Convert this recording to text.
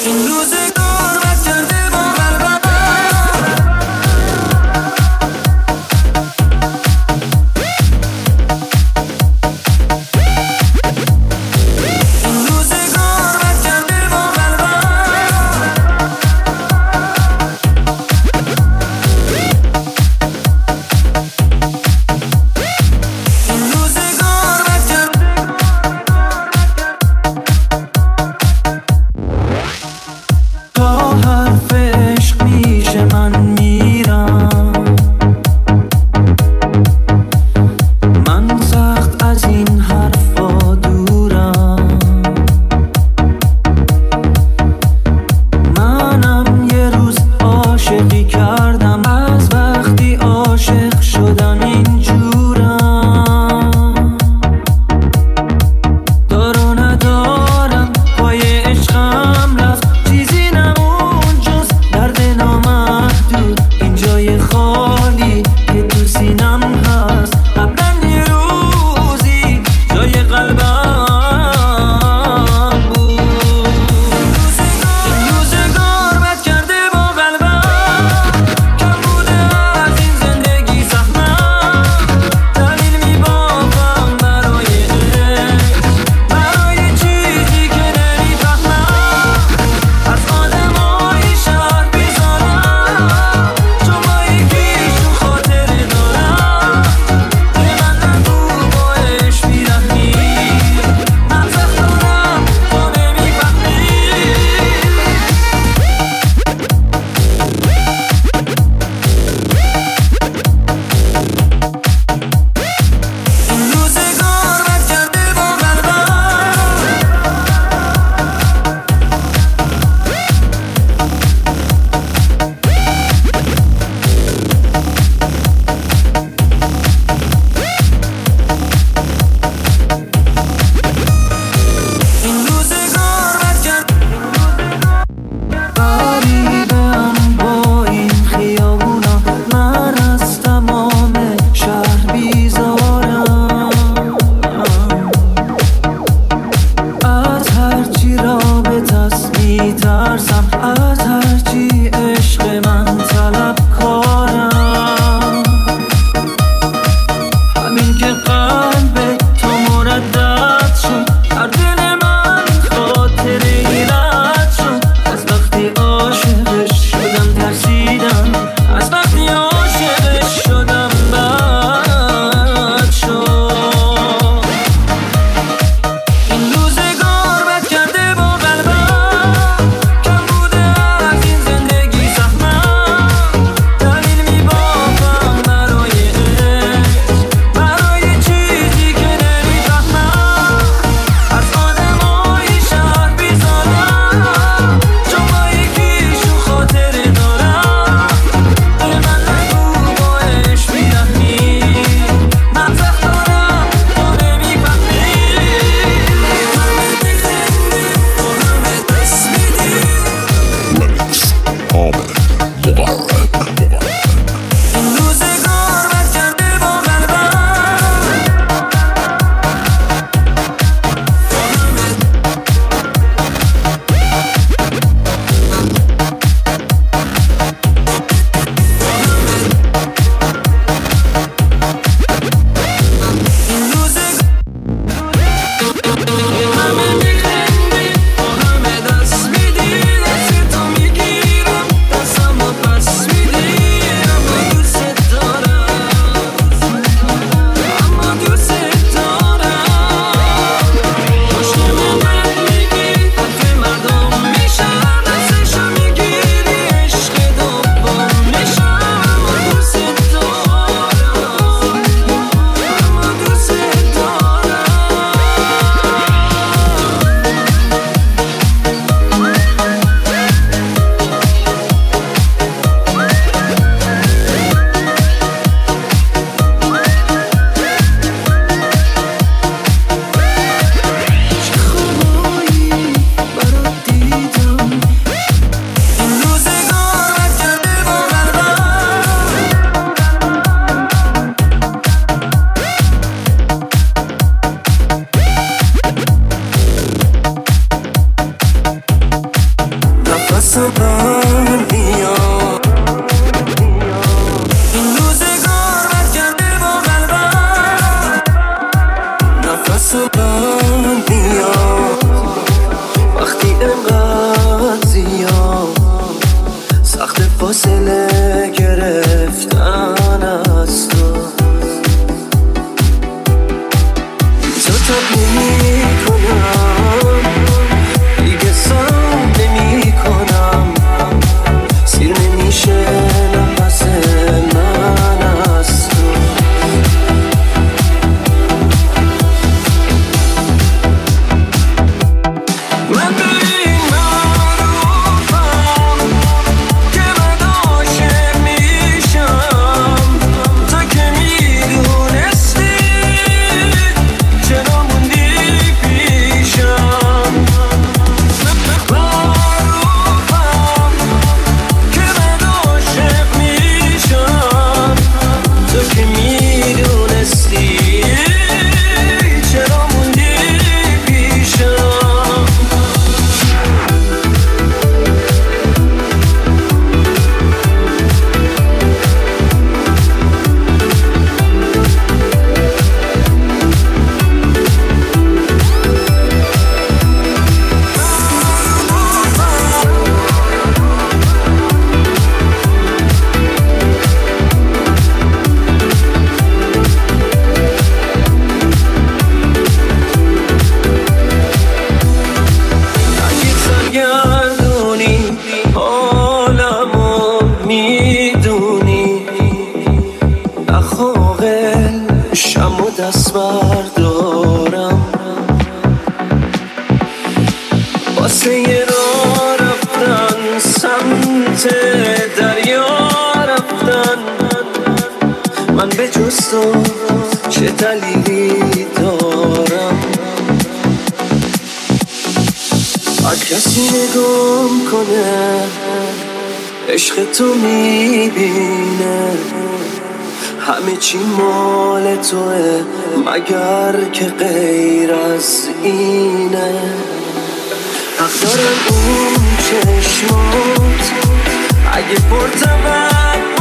این روزگار بد کرده با قلبم. این روزگار بد کرده با قلبم. این روزگار بد کرده. نفس من بیا. این روزگار بد کرده با قلبم، نفس من بیا. وقتی انقدر زیاد سخت فاصله گرفتن از تو تب نمی کنم دیگه، سم نمی کنم، سیر نمیشه نفس من از تو. من به این معروفم که من عاشق میشم، تو که میدونستی چرا موندی پیشم. معروفم که من عاشق میشم، تو که میدونستی چرا موندی پیشم. گردونی حالمو میدونی، نخواقل شم و دست بردارم واسه یه راه رفتن، سمت دریا رفتن. من به جز تو چه دلیلی دارم؟ هر کسی نگام کنه عشق تو میبینه، همه چی مال توه مگر که غیر از اینه. حق دارن اون چشمات اگه پرتبت